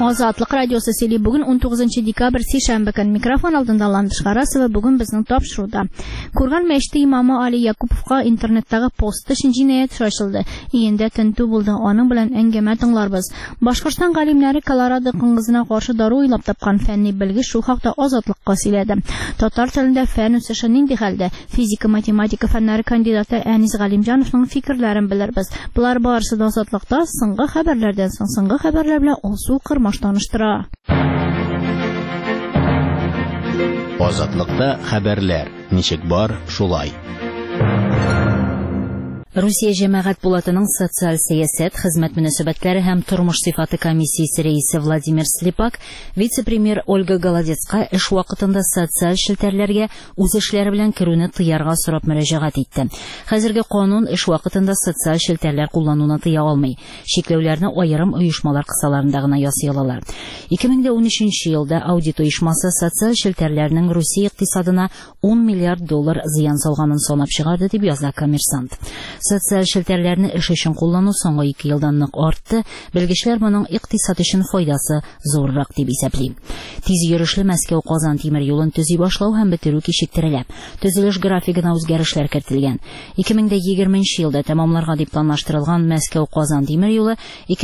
Азатлык радиосы сөйли бүген 19 декабрь сишәмбе көн микрофон алдында Ландыш Гарасова бүген безнең тапшыруда. Курган мәчете имамы Али Якуповка интернеттагы пост өчен җинаять шашылды. Иендә тентү булды, аның белән әңгәмә тыңларбыз. Башкортстан галимнәре Колорадо кыңгызына каршы дару уйлап тапкан фәнни белгеч шул хакта Азатлыкка сөйләде. Татар телендә фән үсеше нинди хәлдә? Физика, математика фәннәре кандидаты Әнис Галимҗановның фикерләрен белербез. Булар барысы да Азатлыкта соңгы хәбәрләрдән соңгы хәбәрләр белән алсу кырмаш таныштыра. Азатлыкта хәбәрләр. Ничек бар, шулай. Русия җәмәгать булатының социаль сәясәт, хезмәт мөнәсәбәтләре һәм тормыш сыйфаты комиссиясе рәисе Владимир Слепак вице-премьер Ольга Голодецка эш вакытында социаль челтәрләргә үз эшләре белән керүне тыярга сорап мөрәҗәгать итте. Хәзерге канун эш вакытында социаль челтәрләр куллануны тыя алмый. Шикләүләрне аерым оешмалар кысаларында гына ясый алалар. 2013 елда аудит оешмасы социаль челтәрләрнең Русия икътисадына 10 миллиард доллар зыян салганын санап чыгарды дип яза Коммерсант. Социаль челтәрләрне эш өчен куллану соңгы 2 елдан нык артты. Белгечләр моның икътисад өчен файдасы зуррак дип исәпли. Тиз йөрүшле Мәскәү-Казан тимер юлын төзи башлау һәм бетерү кичектерелә. Төзелеш графигына үзгәрешләр кертелгән. 2020 елда тәмамларга дип планлаштырылган Мәскәү-Казан тимер юлы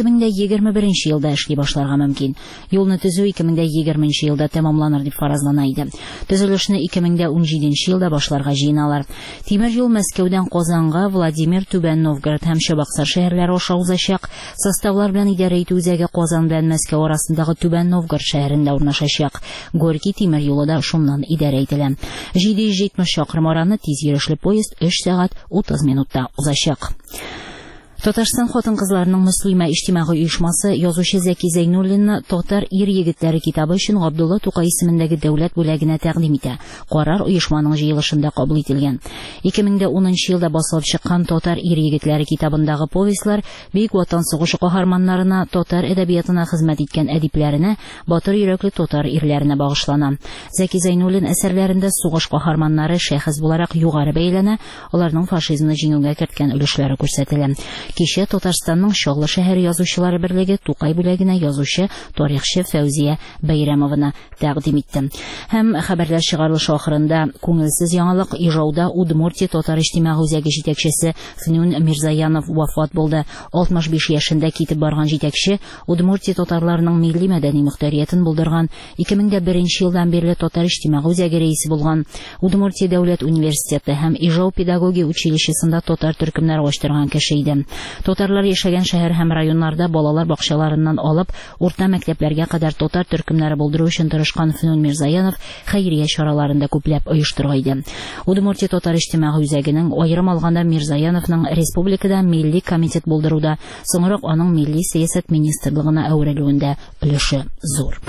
2021 елда эшли башларга мөмкин. Юлны төзү 2020 елда тәмамланыр дип фаразлана иде. Төзелешне 2017 елда башларга җыеналар. Тимер юл Мәскәүдән Казанга, Владимир, Түбән Новгород һәм Чабаксар шәһәрләре аша узачак. Составлар белән идарә итү үзәге Казан белән Мәскәү арасындагы Түбән Новгород шәһәрендә урнашачак. Горький тимер юлы да шуннан идарә ителә. 770 чакрым араны тиз йөрүшле поезд 3 сәгать 30 минутта узачак. Татарстан хатын-кызларының мөслимә иҗтимагый оешмасы язучы Зәки Зәйнуллинны Татар ир-егетләре китабы өчен Габдулла Тукай исемендәге дәүләт бүләгенә тәкъдим итә. Карар оешманың җыелышында кабул ителгән. 2010 елда басылып чыккан Татар ир-егетләре китабындагы повестлар Бөек Ватан сугышы каһарманнарына, татар әдәбиятына хезмәт иткән әдипләренә, батыр йөрәкле татар ирләренә багышлана. Зәки Зәйнуллин әсәрләрендә сугыш каһарманнары шәхес буларак югары бәяләнә, аларның фашизмны җиңүгә керткән өлешләре күрсәтелә. Кичә Татарстанның Чаллы шәһәре язучылары берлеге Тукай бүләгенә язучы, тарихчы Фәүзия Бәйрәмованы тәкъдим итте. Һәм хәбәрләр чыгарылышы ахырында күңелсез яңалык Ижауда Удмуртия татар иҗтимагый үзәге җитәкчесе Фнун Мирзаянов вафат булды. 65 яшендә китеп барган җитәкче Удмуртия татарларының милли мәдәни мөхтәриятен булдырган, 2001 елдан бирле татар иҗтимагый үзәге рәисе булган, Удмуртия дәүләт университеты һәм Ижау педагогия училищесында татар төркемнәре ачтырган кеше иде. Татарлар яшәгән шәһәр һәм районнарда балалар бакчаларыннан алып, урта мәктәпләргә кадәр татар төркемнәре булдыру өчен тырышкан Фнун Мирзаянов хәйрия чараларында күпләп оештырган иде. Удмуртия татар иҗтимагый үзәгенең аерым алганда Мирзаяновның республикада милли комитет булдыруда, соңрак аның милли сәясәт министрлыгына әверелүендә өлеше зур.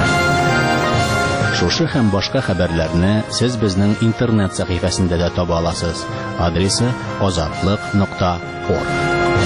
Шушы һәм башка хәбәрләрне сез безнең интернет сәхифәсендә дә таба аласыз. Адресы azatlyk.org.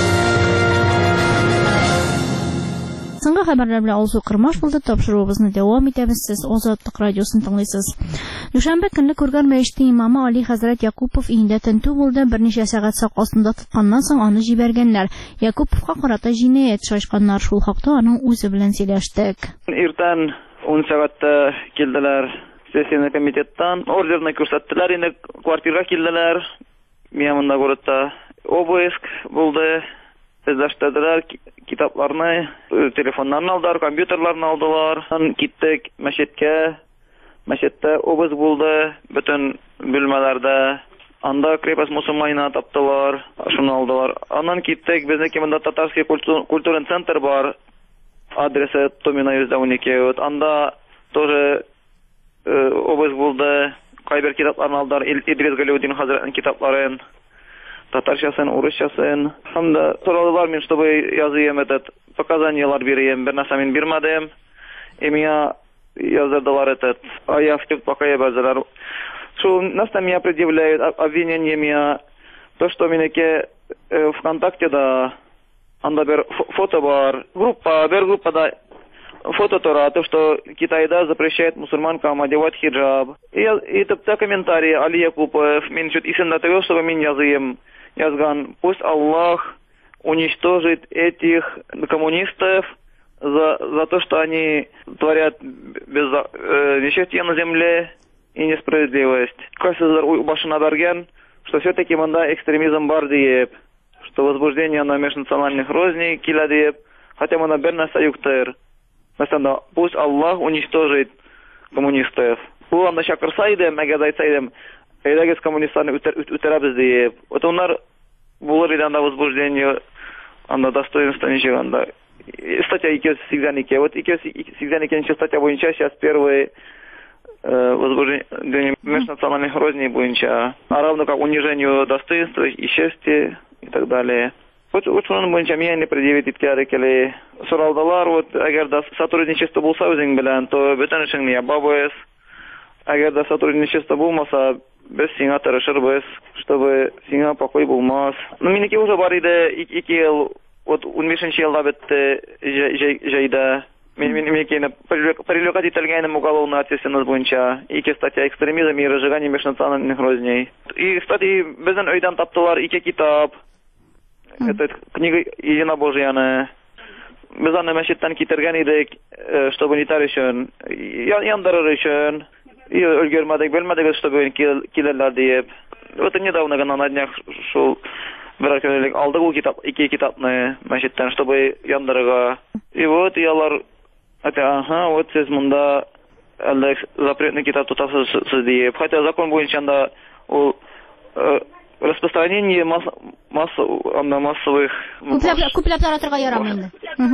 Соңгы хәбәрләр белән алсу кырмаш булды. Тапшыруыбызны дәвам итәбез. Сез Азатлык радиосын тыңлыйсыз. Дүшәмбе көнне Курган мәчете имамы Али хәзрәт Якупов иендә тентү булды. Берничә сәгать сак астында тотканнан соң аны җибәргәннәр. Якуповка карата җинаять шашканнар. Шул хакта аның үзе белән сөйләштек. Иртән 10 сәгатьтә килделәр. Сессия комитеттан ордерны күрсәттеләр. Инде квартирага килделәр. Миңа монда городта обыск булды. Эзләштеләр, китапларны, телефоннарны алдылар, компьютерларны алдылар. Киттек мәчеткә. Мәчеттә обыск булды. Бөтен бүлмәләрдә. Анда крепость мусульманина таптылар. Шуны алдылар. Аннан киттек. Безнеке монда татарский культурный центр бар. Адресы Томина 112. Анда тоже обыск булды. Кайбер китапларны алдылар. Идрис Галиуддин хәзрәтнең китапларын. Татарчасын, урысчасын. Һәм дә соралар мен, чтобы языем этот показаниялар бирәм. Бер нәрсә мин бирмәдем. Миңа яздырдылар этот. Я в пока я базар. Что нас там меня предъявляют обвинение меня. То, что минеке ВКонтакте да анда бер фото бар. Группада фото тора, то, что Китайда запрещает мусульманкам одевать хиджаб. И топта комментарии Али Якупов. Мин чуть исемдә того, чтобы мин языем. Язган, пусть Аллах уничтожит этих коммунистов за то, что они творят несчастье на земле и несправедливость. Кайсызлар башына берген, что все-таки мында экстремизм бар диеп, что возбуждение на межнациональных розней килә диеп, хотя мында бер нәрсә юктыр. Mesela пусть Аллах уничтожит коммунистов. Ул анда чакырса идем, әгәр әйтсә идем, әйдәгез коммунистларны үтерәбез диеп. Вот onlar булыр иде анда возбуждение, анда достоинство ничего анда. Статья 282. Вот 282 статья буенча сейчас первые возбуждение межнациональных розней буенча, а равно как унижению достоинства и счастья и так далее. Вот шуның буенча меня не предъявить иткәре келе. Соралдылар, вот әгәр дә сотрудничество булса үзең белән, то бөтен эшеңне ябабыз. Әгәр дә сотрудничество булмаса, без сиңа тырышырбыз, чтобы сиңа покой булмас. Ну, минеке уже бар иде 2 ел, вот 15 елда бетте җәйдә. Минеке привлекать ителгәнем уголовная ответственность буенча. 2 статья экстремизм и разжигание межнациональных розней. И, кстати, безнең өйдән таптылар 2 китап. Это книга единобожьяны. Без аны мәчеттән китергән идек, чтобы нитар өчен, яндырыр өчен. И өлгермәдек, белмәдек, чтобы килерләр диеп. Вот недавно гына на днях шул бер көнлек алдык ул китап, 2 китапны мәчеттән, чтобы яндырырга. И вот ялар вот сез монда әллә запретный китап тотасыз диеп. Хотя закон буенча да ул распространение массовых... Күпләп таратырга ярамый инде.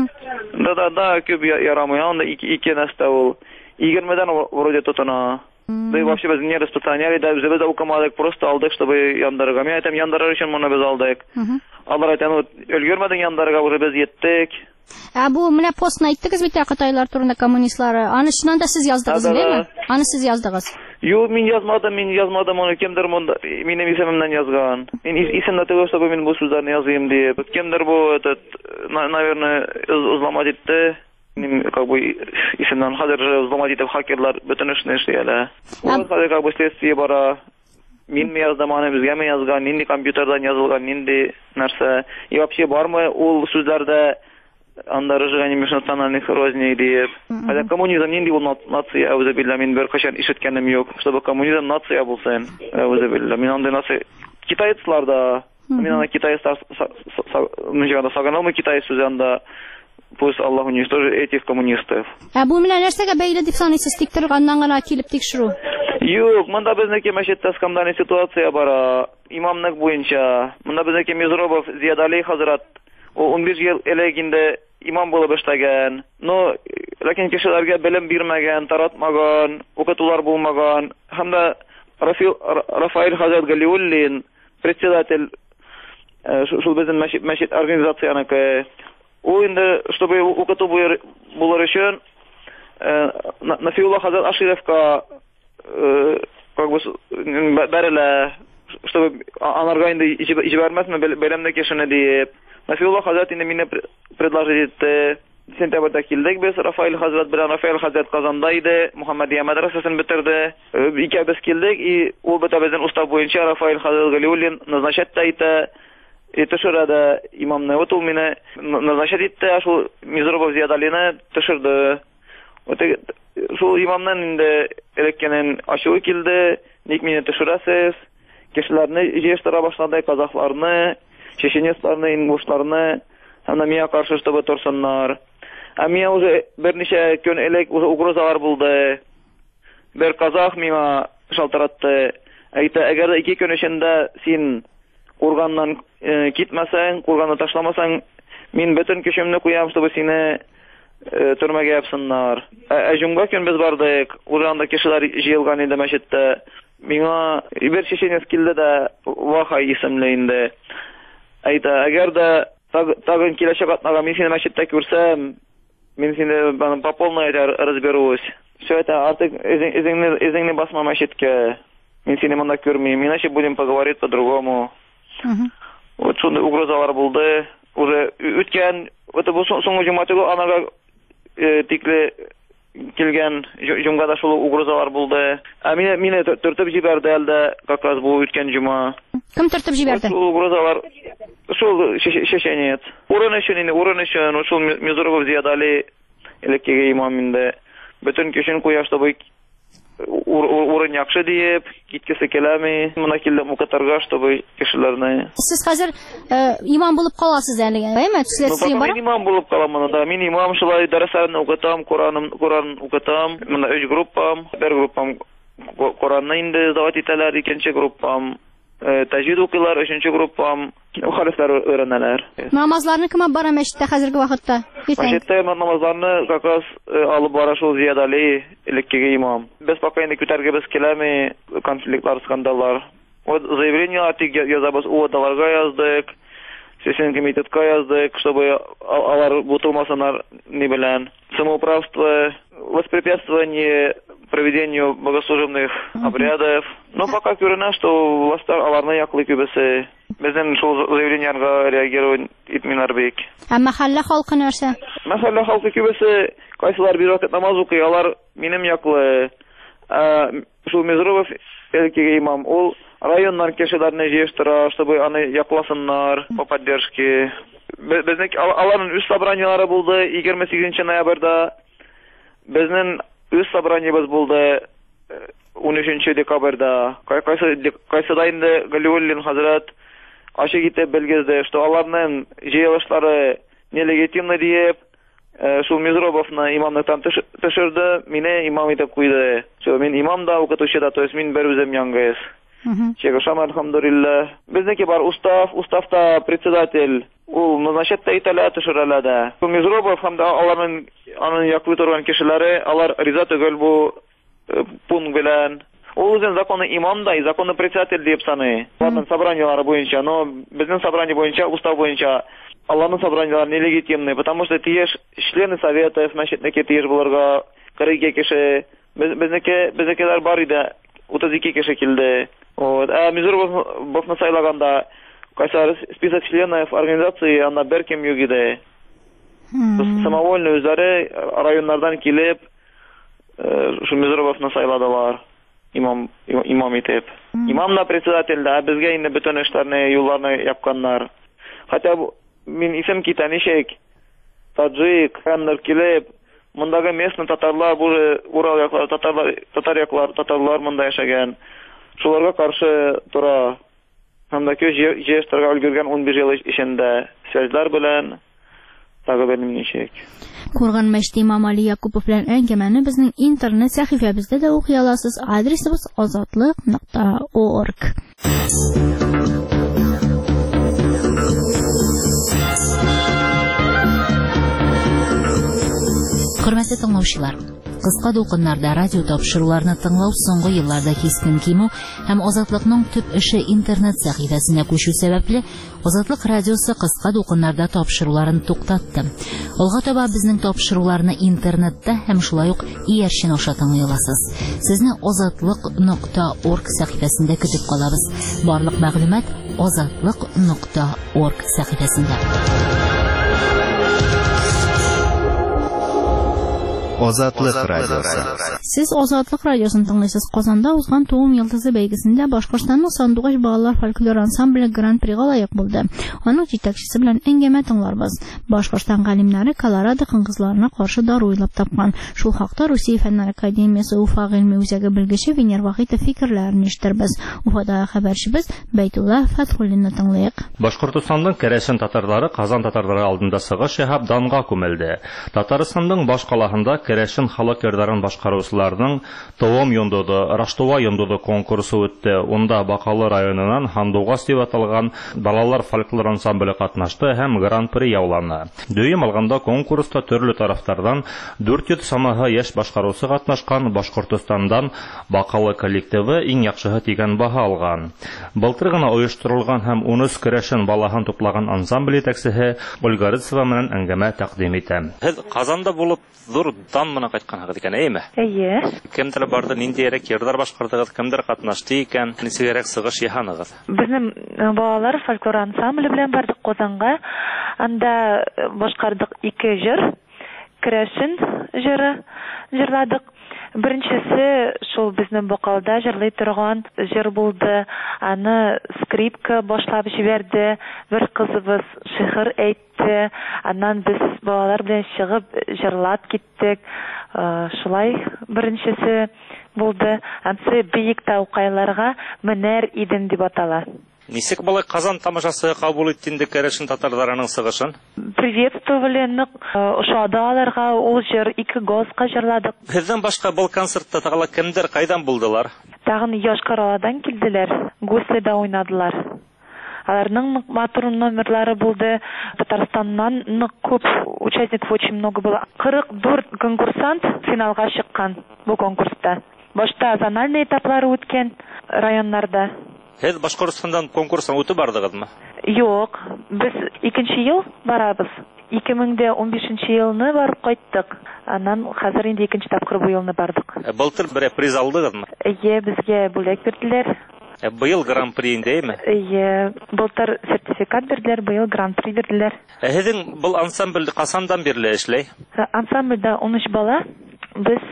Да, күп ярамый. Анда 2 нәрсә ул 20-дән вроде тотына. Да и вообще без не распространяли, да без укамадык, просто алдык, чтобы яндырырга. Мен әйтәм, яндырыр өчен моны без алдык. Алар әйтәм, өлгермәдең яндырырга, уже без еттек. Бу менә постны әйттегез бит Кытайлар турында коммунистлары. Аны чыннан да сез яздыгыз, беләме? Аны сез яздыгыз. Юк, мин язмадым, аны кемдер монда минем исемемнән язган. Мин исемдә түгел, чтобы мин бу сүзләрне языйм дип. Кемдер бу наверное, взломать итте. Как бы исемнән хәзер взломать итеп хакерлар бөтен эшне эшләләр. Ул хәзер как бы следствие бара. Мин яздым, аны безгә язган, нинди компьютердан язылган, нинди нәрсә. И вообще бармы ул сүзләрдә анда разжигание межнациональных розней диеп. Хотя коммунизм нинди ул нация, әүзе билла, мин бер кашан ишеткәнем юк, чтобы коммунизм нация булсын. Әүзе билла, мин анда нация китайцлар да, мин анда китайцлар сагынамы китай сүзе анда. Пусть Аллах уничтожит этих коммунистов. Бу менә нәрсәгә бәйле дип саныйсыз, тикторганнан гына килеп тикшерү? Юк, монда безнеке мәчеттә скандальный ситуация бара. Имамлык буенча. Монда безнеке Мизробов Зиядали хәзрәт 15 ел элек инде имам булып эшләгән. Но ләкин кешеләргә белем бирмәгән, таратмаган, укытулар булмаган. Һәм дә Рафаэль хәзрәт Галиуллин, председатель шул безнең мәчет организацияныкы. Ул инде, чтобы укыту булыр өчен, Нафиулла хәзрәт Ашировка как бы бәрелә, чтобы анарга инде җибәрмәсме белемне кешене диеп. Нафиулла хәзрәт инде мине предложить итте. Сентябрьдә килдек без Рафаэль хәзрәт белән. Рафаэль хәзрәт Казанда иде, Мөхәммәдия мәдрәсәсен бетерде. Икәбез килдек и ул бетәбезнең устав буенча Рафаэль хәзрәт Галиуллин назначать итә. И төшерәдә имамны. Вот ул мине назначать итте, шул Мизробов Зиядалины төшерде. Вот шул имамнан инде элеккәнен ачуы килде. Ник мине төшерәсез? Кешеләрне җыештыра башлады, казахларны, чеченецларны, ингушларны, һәм миңа каршы чтобы торсыннар. Миңа уже берничә көн элек уже угрозалар булды. Бер казах миңа шалтыратты. Әйтә, әгәр 2 көн эчендә син Курганнан китмәсәң, Курганны ташламасаң, мин бөтен көчемне куям, чтобы сине төрмәгә япсыннар. Җомга көн без бардык, урында кешеләр җыелган иде мәчеттә. Миңа бер чеченец килде дә, Вахай исемле инде. Әйтә, әгәр дә тагын киләчәк атнага мин сине мәчеттә күрсәм, мин сине по полной разберусь. Все это артык изеңне басма мәчеткә. Мин сине монда күрмим, иначе будем поговорить по-другому. Вот шундай угрозалар булды. Уже үткән, вот бу соңгы җомгатыга анага тикле килгән җомгада шул угрозалар булды. Мине төртеп җибәрде әлдә, как раз бу үткән җома. Кем төртеп җибәрде? Шул угрозалар, шул чеченец. Урын өчен, шул Мизробов Зиядали элеккеге имам инде бөтен көчен куяшта бу урын яхшы диеп киткесе келәми моны килде мукатарга чтобы кешеләрне. Сез хәзер имам булып каласыз әле, әйме? Следствие бар? Мин имам булып калам монда. Мин имам шулай дәресләрне укытам, Коран укытам. Монда 3 группам, бер группам Коранны инде дават итәләр, икенче группам тәҗвид укыйлар, өченче группам хәрефләр өйрәнәләр. Намазларны кем бара мәчеттә хәзерге вакытта? Мәчеттә намазларны как раз алып бара шул Зиядали элеккеге имам. Без пока инде күтәргебез киләме, конфликтлар, скандаллар. Вот заявление тик язабыз, удаларга яздык, сессия комитетка яздык, чтобы алар бутылмасыннар ни белән. Самоуправство, воспрепятствование проведению богослужебных обрядов. Но пока күренә, что властьлар аларны яклый күбесе. Безнең шул заявлениягә реагировать итмиләр бик. Ә мәхәллә халкы нәрсә? Мәхәллә халкы күбесе кайсылар бер вакыт намаз укый, алар минем яклы. Шул Мезровов элеккеге имам, ул районнан кешеләрне җыештыра, чтобы аны якласыннар по поддержке. Безнең аларның үз собраниялары булды 28 ноябрьдә. Безнең үз собраниябыз булды 13 декабрьдә. Кайсыда инде Галиуллин хәзрәт ачык итеп белгезде, что аларның җыелышлары нелегитимны диеп, шул Мезрововны имамлыктан төшерде, мине имам итеп куйды. Шул мин имам да, укытучы да, то есть мин бер үзем яңгыз. Чегышам, альхамдулилла. Безнеке бар уставта председатель, ул назначать та итәлә, төшерәлә дә. Шул Мезровов һәм дә аларның аның яклый торган кешеләре, алар риза түгел бу пункт белән. Ул үзен законы имам да, законы председатель дип саный. Аларның собраниялары буенча, но безнең собрание буенча, устав буенча аларның собраниялары нелегитимны, потому что тиеш члены советов, мәчетнеке тиеш булырга 42 кеше, безнекеләр бар иде, 32 кеше килде. Вот, Мезрововны сайлаганда кайсы список членов организации анда беркем юк иде. Самовольно үзләре районнардан килеп, шу Мезрововны сайладылар. Имам итеп. Имам да председатель да, безгә инде бөтен эшләрне, юлларны япканнар. Хотя мин исем китә ничек, таджик, хәмнер килеп, мондагы местный татарлар, Урал яклар, татарлар монда яшәгән. Шуларга каршы тора. Һәм дә көч җыештырга өлгергән 11 ел эчендә связьлар белән тагы белмим ничек. Курган мәчете имам Али Якупов белән әңгәмәне безнең интернет сәхифәбездә дә укый аласыз. Адресыбыз azatlyk.org. Хөрмәтле тыңлаучылар, кыска дулкыннарда радио тапшыруларны тыңлау соңгы елларда кискен кимү һәм Азатлыкның төп эше интернет сәхифәсенә күчү сәбәпле Азатлык радиосы кыска дулкыннарда тапшыруларын туктатты. Алга таба безнең тапшыруларны интернетта һәм шулай ук иярчен аша тыңлый аласыз. Сезне azatlyk.org сәхифәсендә көтеп калабыз. Барлык мәгълүмат azatlyk.org сәхифәсендә. Азатлык радиосы. Сез Азатлык радиосын тыңлыйсыз. Казанда узган Туым йылдызы бәйгесендә Башкортстанның Сандугач балалар фольклор ансамбле гран-прига лаек булды. Аның җитәкчесе белән әңгәмә тыңларбыз. Башкортстан галимнәре Колорадо кыңгызларына каршы дару уйлап тапкан. Шул хакта Русия фәннәр академиясе Уфа гыйльме үзәге белгече Венер Вахитов фикерләрен ишеттербез. Уфадагы хәбәрчебез Бәйтулла Фатхуллинны тыңлыйк. Башкортстанның Кәрәшен татарлары Казан татарлары алдында сыгыш яһап данга күмелде. Татарстанның баш калаһында Кәрәшен халык ярдарын башкаручыларның Тоом йондоды, Раштова йондоды конкурсы үтте. Онда Бакалы районынан Хандугас дип аталган балалар фольклор ансамбле катнашты һәм гран-при яуланы. Дөйем алганда конкурста төрле тарафтардан 400 самаһы яшь башкаручы катнашкан. Башкортстандан Бакалы коллективы иң яхшыһы дигән баһа алган. Былтыр гына оештырылган һәм 13 Кәрәшен балаһын туплаган ансамбль итәкчесе Ольга Рыцова менән әңгәмә тәкъдим итәм. Һез Казанда булып зур дан мына кайткан икән, әйме? Әйе. Кемдер барды, ниндирәк йырдар башкардыгыз, кемдер катнашты икән, нисегәрәк сыгыш яһаныгыз? Безнең балалар фольклор ансамбле белән бардык Казанга. Анда башкардык 2 җыр, Кәрәшен җыры җырладык. Беренчесе шул безнең Бакалда җырлый торган җыр булды. Аны скрипка башлап җибәрде. Бер кызыбыз шигырь әйтте. Аннан без балалар белән чыгып җырлап киттек. Шулай беренчесе булды. Ансы биек таукайларга менәр идем дип атала. Нисек болай Казан тамашасы кабул иттинде Кәрәшен татарларының сыгышын? Приветствовали, ошады аларга, ул җыр 2 госка җырладык. Һездән башка был концертта тагыла кемдер кайдан булдылар? Тагын Йошкар-Оладан килделәр, Гуследа уйнадылар. Аларның матур номерлары булды. Татарстаннан күп участников очень много было. 44 конкурсант финалга чыккан бу конкурста. Башта зональный этаплары үткән районнарда. Һез Башкортстандан конкурстан үтеп бардыгызмы? Юк, без 2нче ел барабыз. 2015 елны барып кайттык. Аннан хәзер инде 2нче тапкыр бу елны бардык. Былтыр бер приз алдыгызмы? Безгә бүләк бирделәр. Быел гран-при индеме? Былтыр сертификат бирделәр, быел гран-при бирделәр. Һезнең был ансамбль касандан бирле эшләй? Ансамбльдә 13 бала. Без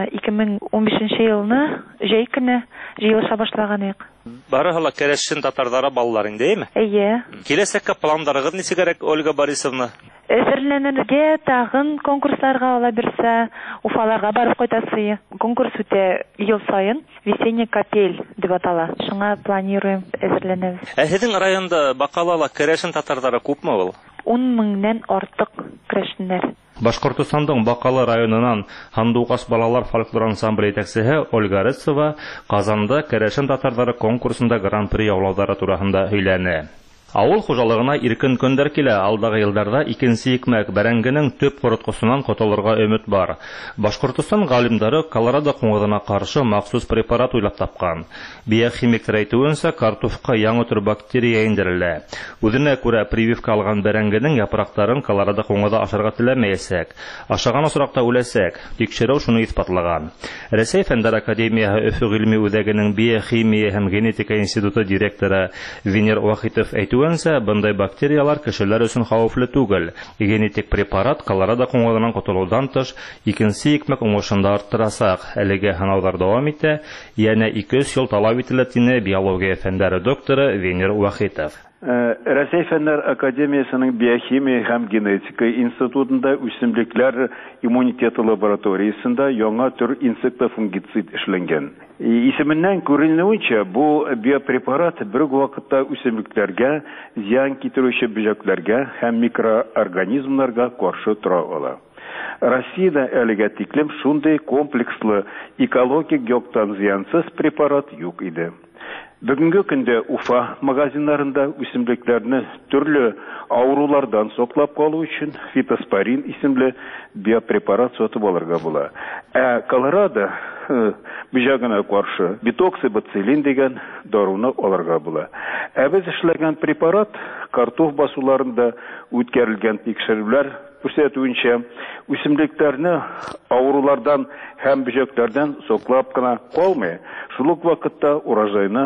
2015 елны җәй көне җыелыша башлаганбыз. Барыгыла Кәрәшен татарлары балалар индеме? Киләсәккә планнарыгыз ничегрәк, Ольга Борисовна? Әзерләнергә, тагын конкурсларга ала бирсә, Уфаларга барып кайтасы. Конкурс үтә ел сайын, весенний капель дип атала. Шуңа планируем, әзерләнәбез. Һезнең районда Бакалала Кәрәшен татарлары күпме ул? 10 меңнән артык керәшеннәр. Башкортостандың Бакалы районынан Хандугас балалар фольклор ансамбле итәкчесе Ольга Рыцова Казанда Кәрәшен татарлары конкурсында гран-при яулаулары турында һөйләне. Авыл хуҗалыгына иркен көндәр килә. Алдагы елларда икенче икмәк бәрәңгенең төп короткысынан котылырга өмет бар. Башкортстан галимдары Колорадо куңгыдына каршы махсус препарат уйлап тапкан. Биохимиктер әйтүенчә, картуфка яңа төр бактерия индерелә. Үзенә күрә прививка алган бәрәңгенең япрактарын Колорадо куңгыда ашарга теләмәячәк. Ашаган осракта үләсәк. Тикшерү шуны исбатлаган. Рәсәй Фәннәр академияһы Өфө гыйльми үзәгенең биохимия һәм генетика институты директоры Венер Вахитов бындай бактериялар кешеләр өчен хәвефле түгел. Генетик препарат Колорадо куңгыдынан котылудан тыш икенче икмәк уңышында арттырасак. Әлегә һынаулар дәвам итә. Янә 200 ел талап ителә дине биология фәннәре докторы Венер Вахитов. Рәсәй Фәннәр академиясының биохимия һәм генетика институтында үсемлекләр иммунитеты лабораториясында яңа төр инсектофунгицид эшләнгән. Исеменнән күренүенчә, бу биопрепарат бер вакытта үсемлекләргә, зыян китерүче бөҗәкләргә һәм микроорганизмнарга каршы тора ала. Россиядә әлегә тиклем шундый комплекслы экологик яктан зыянсыз препарат юк иде. Бүгенге көндә Уфа магазиннарында үсемлекләрне төрле авырулардан саклап калу өчен фитоспорин исемле биопрепарат сатып алырга була. Колорадо бөҗәгенә каршы битоксибацилин дигән даруны алырга була. Без эшләгән препарат картоф басуларында үткәрелгән тикшерүләр күрсәтүенчә үсемлекләрне авырулардан һәм бөҗәкләрдән саклап кына калмый, шул ук вакытта урожайны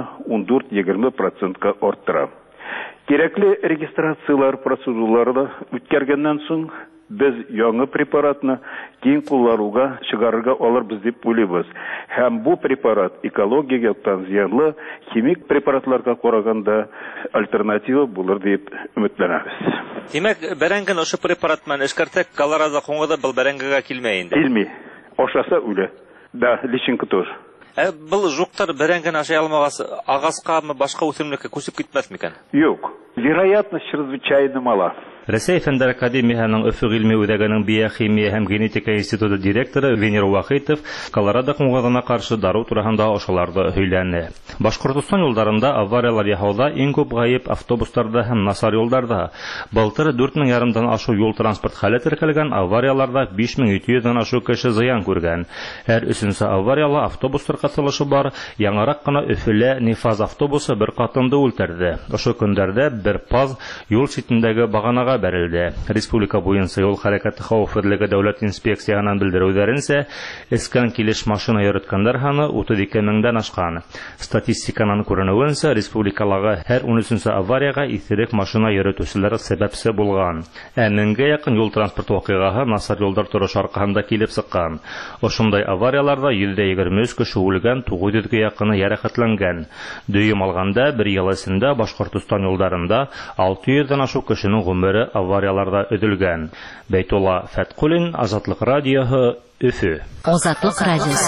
14-20% арттыра. Кирәкле регистрациялар процедуралары үткәргәннән соң без яңа препаратны киң куллануга чыгарырга алырбыз дип уйлыйбыз. Һәм бу препарат экология яктан зыянлы химик препаратларга караганда альтернатива булыр дип өметләнәбез. Димәк, бәрәңген ошо препарат менән эшкәртәк Колорадо куңгыда был бәрәңгегә килмәй инде. Килми. Ашаса үлә. Да, личинка тоже. Был жуктар бәрәңген ашай алмагас, агаскамы башка үсемлеккә күсеп китмәс микән? Юк. Вероятность чрезвычайно мала. Рәсәй Фәннәр академияһының Өфө гыйльми үзәгенең биохимия һәм генетика институты директоры Венер Вахитов Колорадо куңгыдына каршы дару турында ошаларды һөйләне. Башкортстан юлларында авариялар яһауда иң күп гаеп автобусларда һәм насар юлларда. Былтыр 4,5 ашу юл транспорт хәле теркәлгән, аварияларда 5200-дән ашу кеше зыян күргән. Һәр өченче аварияла автобустар катнашышы бар. Яңарак кына Өфөлә Нефаз автобусы бер катынды үлтерде. Ошо көндәрдә бер паз юл читендәге баганага Казанга бәрелде. Республика буенча юл хәрәкәте хәвефлеге дәүләт инспекциясыннан белдерүләренчә, искән килеш машина йөрткәннәр саны 32 меңдән ашкан. Статистикадан күренүенчә, республикаларга һәр 13 аварияга исерек машина йөртүчеләр сәбәпсе булган. Меңгә якын юл транспорт вакыйгаһы насар юлдар торышы аркасында килеп сыккан. Ошондай аварияларда 123 кеше үлгән, 900-гә якыны яракатланган. Дөйем алганда, бер ел эчендә Башкортстан юлдарында 600-дан ашу кешенең гомере аварияларда өдөлгән. Бәйтулла Фәткулин, Азатлык радиоһы, Өфө. Азатлык радиосы.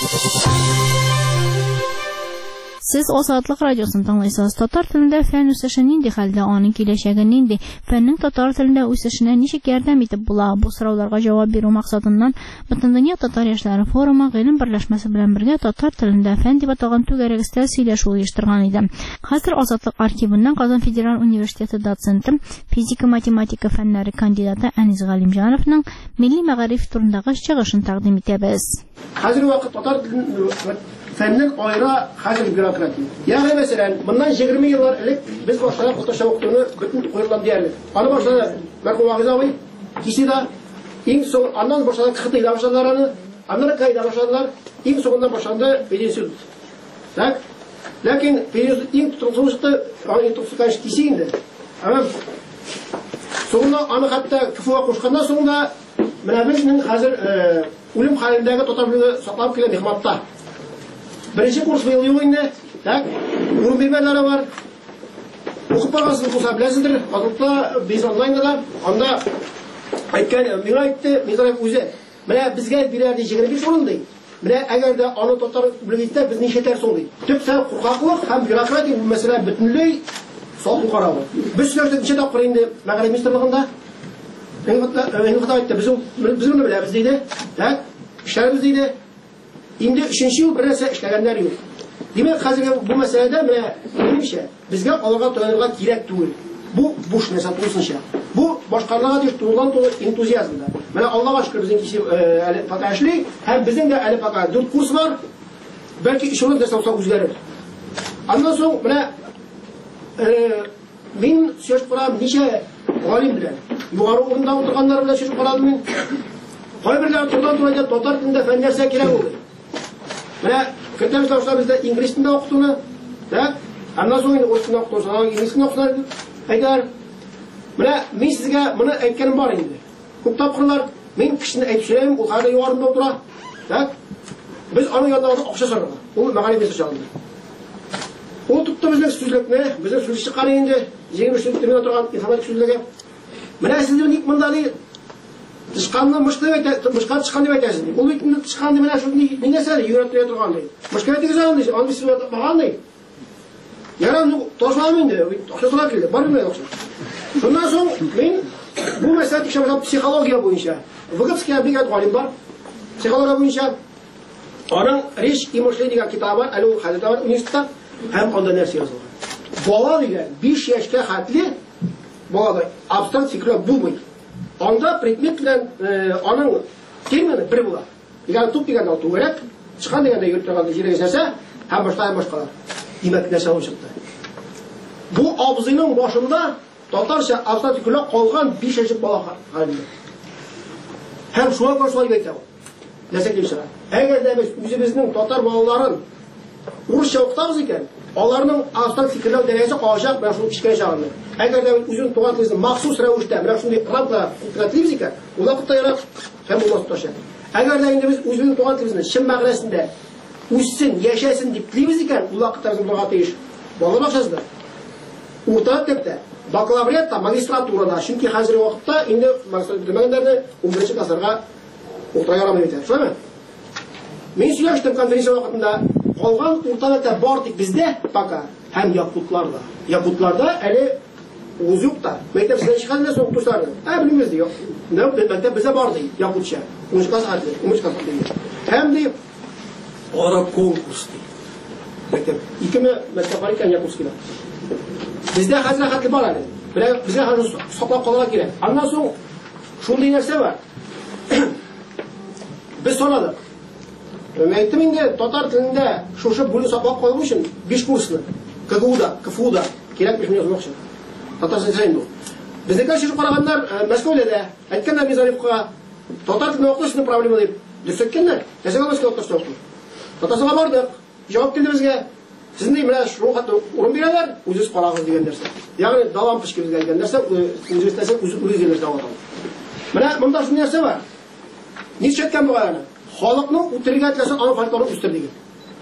Сез Азатлык радиосын тыңлайсыз. Татар телендә фән үсеше нинди хәлдә, аның киләчәге нинди? Фәннең татар телендә үсешенә ничек ярдәм итеп була? Бу сорауларга җавап бирү максатыннан Бөтендөнья татар яшьләре форумы гыйлем берләшмәсе белән бергә татар телендә фән дип аталган түгәрәк өстәл сөйләшү оештырган иде. Хәзер Азатлык архивыннан Казан Федераль университеты доценты, физика-математика фәннәре кандидаты Әнис Галимҗановның милли мәгариф турындагы чыгышын тәкъдим итәбез. Хәзер вакыт татар фәннең айра хәзер бюрократия. Ягъни мәсәлән, моннан 20 еллар элек без башладык татарча укытуны бөтен куелган диярлек. Аны башлады Мәрхүм Вагызовый, кисида иң соң аннан башлады Кытайда башладылар аны, аннан Кытайда башладылар, иң соңыннан башланды Пединсуд. Так? Ләкин Пединсуд иң тотылышты, аны тотылган киси инде. Аны соңында аны хәтта КФУга кушкандан соңда менә безнең хәзер үлем хәлендәге татарлыгы саклап килгән мехматта. Беренче курс быел юк инде, так? Урын бирмәләре бар. Укып баргансыз булса беләсездер, Азатлыкта без онлайнда да, анда әйткән, миңа әйтте, мин үзе. Менә безгә бирәр ди 25 урын ди. Менә әгәр дә аны татар бүлегендә без ничә сум ди. Төп сәбәп куркаклык һәм бюрократия бу мәсьәлә бөтенләй салкын карады. Без сөйләшдек ничә тапкыр инде мәгариф министрлыгында. Әйткән әйтте, без моны беләбез диде. Так? Эшләрбез диде. Инде 3нче ел бернәрсә эшләгәннәр юк. Димәк, хәзерге бу мәсьәләдә менә ничә безгә алырга тоянырга кирәк түгел. Бу буш нәрсә булсынча. Бу башкаларга дип турыдан туры энтузиазмда. Менә Аллаһка шөкер безнең кисе әле пока эшли, һәм безнең дә әле пока 4 курс бар. Бәлки ишулар да саусак үзгәрер. Аннан соң менә мин сөйләп барам ничә галим белән. Югары урында утырганнар белән сөйләп барам мин. Кайберләр турыдан туры татар телендә фән нәрсә кирәк булды. Менә көтәбез ташлап бездә инглиз телендә укытуны, так? Аннан соң рус телендә укытуны, инглиз телендә укытуны әйтәләр. Менә мин сезгә моны әйткәнем бар инде. Күп тапкырлар мин кешене әйтүчем, ул хәзер югарында утыра, так? Без аның янында акча сорарга. Ул мәгълүм итә шагында. Ул тутты безнең сүзлекне, безнең сүз чыккан инде, 23 телендә торган информатик сүзлеге. Менә сезне ник монда ди тышканны мышкы әйтә, мышка тышкан дип әйтәсез ди. Ул бит тышкан дип менә шул ни нәрсә йөрәтә торган ди. Мышка әйтегез аны ди, аны без баган ди. Яран тошламый инде, акча сорап килде, бар белән акча. Шуннан соң мин бу мәсьәлә тикшереп психология буенча, Выгодская дигән галим бар. Психология буенча аның Речь и мышление дигән китабы әле ул хәлдә бар университетта, һәм анда нәрсә язылган. Бала дигән 5 яшькә хәтле балада абстракт фикерләр булмый. Анда предмет белән аның термины бер була. Ягъни туп дигән ул түгәрәк, чыккан дигәндә йөреп торганда җирәсәсә, һәм башкалар. Димәк нәрсә ул чыкты. Бу абзыйның башында татарча абстракт фикерләр калган 5 яшьлек бала хәлендә. Һәм шуңа каршы әйтә ул. Нәрсә килешә? Әгәр дә без үзебезнең татар балаларын урысча укытабыз икән, аларның абстракт фикерләр дәрәҗәсе калачак менә шул кичкә чагында. Әгәр дә үзенең туган телен махсус рәвештә менә шундый рамка үткәртибез икән, ул вакытта ярап һәм булмас таша. Әгәр дә инде без үзенең туган телен чын мәгънәсендә үссен, яшәсен дип телибез икән, ул вакытта без булырга тиеш. Бала бакчасында, урта мәктәптә, бакалавриатта, магистратурада, чөнки хәзерге вакытта инде магистратура белмәгәннәрне 11нче классларга утыра ярамый итә. Шулаймы? Мин сөйләштем конференция вакытында, калган урта мәктәп бар тик бездә пока һәм якутларда. Якутларда әле үз юкта. Мәктәп сездә чыкканда соң туслар. Белмәс ди. Мәктәп бездә бар ди, якутча. 10 класс арты, 10 класс ди. Һәм ди ара конкурс ди. Мәктәп 2 мәктәп бар икән якутскида. Бездә хәзер хәтле бар әле. Безгә хәзер саклап калырга кирәк. Аннан соң шундый нәрсә бар. Без сорадык. Әйттем инде татар телендә шушы бүлек саклап калу өчен 5 курсны КГУда, КФУда кирәк 5 миллион сум акча. Татарча сөйләйм бу. Безнекеләр шушы караганнар Мәскәүдә дә әйткәннәр Мизаевка татар телен укытышның проблема дип дүрсәткәннәр. Нәрсәгә Мәскәүгә укытышты? Татарстанга бардык. Җавап килде безгә. Сезне менә шул хәтта урын бирәләр, үзегез карагыз дигән нәрсә. Ягъни давам пешкерелгән дигән нәрсә, үзегез нәрсә үзегез давам. Менә монда шундый нәрсә бар. Ничәткән булган? Халыкның үтергә теләсә аны фольклорны үстер дигән.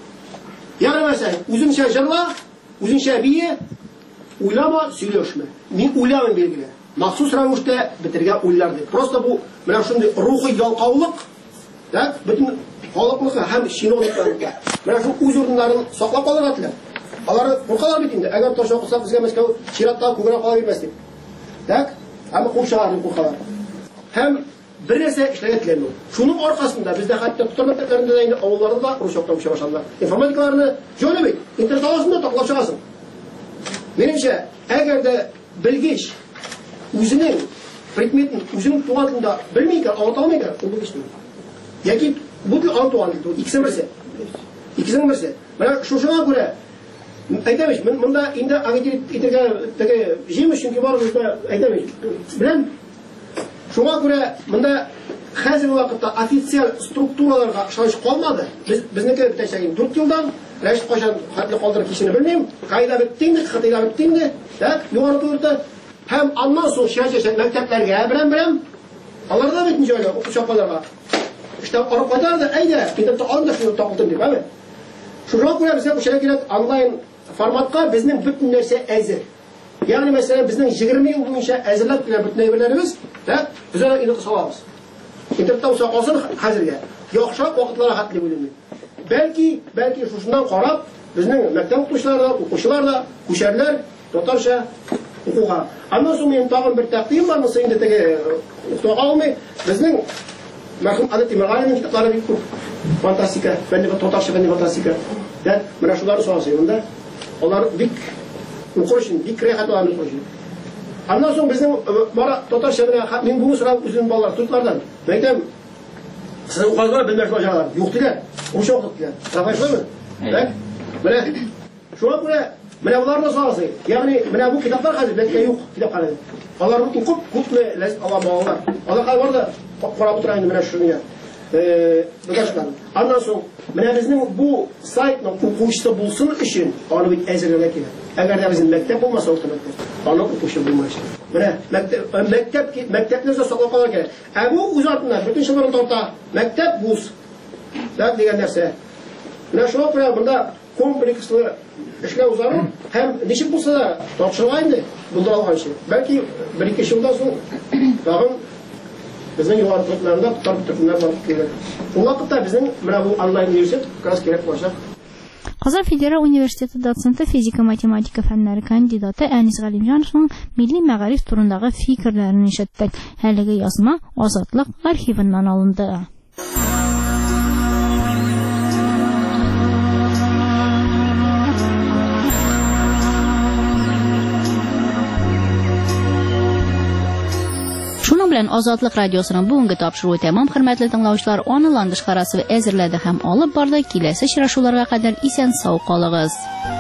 Ягъни мәсәлән, үзеңчә җырла, үзеңчә бие, уйлама, сөйләшмә. Мин уйламыйм билгеле. Махсус рәвештә бетергә уйлар ди. Просто бу менә шундый рухи ялкаулык, так, бөтен халыкны һәм чиновникларны менә шу үз урыннарын саклап калырга теләр. Алар куркалар бит инде. Әгәр таш окысак безгә Мәскәү чиратта күгәрә кала бирмәс дип. Так? Әмма курчаларны куркалар. Һәм бер нәрсә эшләргә теләмәү. Шуның аркасында бездә хәтта тутар мәктәпләрендә дә инде авылларда да рус укытып башладылар. Информатикаларны җөйләмәй, интернет аласында таклап чыгасың. Менимчә, әгәр дә белгеч үзенең предметын үзенең туган телендә белми икән, аңлата алмый икән, ул белгеч түгел. Яки бу тел антуан тел, икесе берсе. Икесенең берсе. Менә шушыга күрә әйтәмеш, монда инде агитир итәргә теге җимеш чөнки барыбызда әйтәмеш. Белән шуңа күрә монда хәзерге вакытта официаль структураларга ышаныч калмады. Безнеке битәчәген 4 елдан Рәшит кашан хәтле калдырып кичене белмим. Кайда биттеңде, хәтта биттеңде. Так, югары турда һәм аннан соң шәҗәшә мәктәпләргә берәм. Аларда бит ничә укучыларга. İşte Avrupa'da da әйдә, интернетта анда шуны тагылдым дип, әме. Шуңа күрә безгә күчәргә кирәк онлайн форматка безнең бөтен нәрсә әзер. Ягъни мәсәлән безнең 20 ел буенча әзерләп килгән бөтен әйберләребез, так, без аны интернетта салабыз. Интернетта уса калсын хәзергә. Яхшы вакытларга хәтле бүленми. Бәлки шушыннан карап, безнең мәктәп укучылар да күчәрләр татарча укуга. Аннан соң мин тагын бер тәкъдим бар, моны инде теге укытуга алмый, безнең Мәрхүм Адет Имранның китаплары бик күп. Фантастика, татарча фантастика. Да, менә шуларны сорасый монда. Алар бик укырчын, бик рәхәт алар укырчын. Аннан соң безнең бара татарча белән мин буны сорап үзем балалар тутлардан. Мәктәп сезнең укыгызлар белмәс башалар. Юк диләр. Ошо укыттылар. Трафайшмы? Так? Менә шуңа күрә менә буларны сорасый. Ягъни менә бу китаплар хәзер бәлки юк китапханәдә. Алар укып күпме ләззәт ала балалар. Алар барда карап утыра инде менә шуны. Бөгәшләр. Аннан соң менә безнең бу сайтның укучысы булсын өчен аны бит әзерләргә кирәк. Әгәр дә безнең мәктәп булмаса укытмакта, аны укучы булмас. Менә мәктәпләрдә саклап калырга кирәк. Ә бу үз артыннан бөтен шуларны тарта. Мәктәп буз. Так дигән нәрсә. Менә шуңа күрә монда комплекслы эшләү зарур һәм ничек булса да тапшырыла инде булдыра алганчы. Бәлки 1-2 елдан соң тагын безнең югары топларында татар бар кирәк. Ул вакытта безнең менә бу онлайн университет крас кирәк булачак. Казан Федераль университеты доценты физика-математика фәннәре кандидаты Әнис Галимҗановның милли мәгариф турындагы фикерләрен ишеттек. Әлеге язма Азатлык архивыннан алынды. Шуның белән Азатлык радиосының бүгенге тапшыруы тәмам, хөрмәтле тыңлаучылар, аны ландыш карасы әзерләде һәм алып барды. Киләсе очрашуларга кадәр исән сау калыгыз.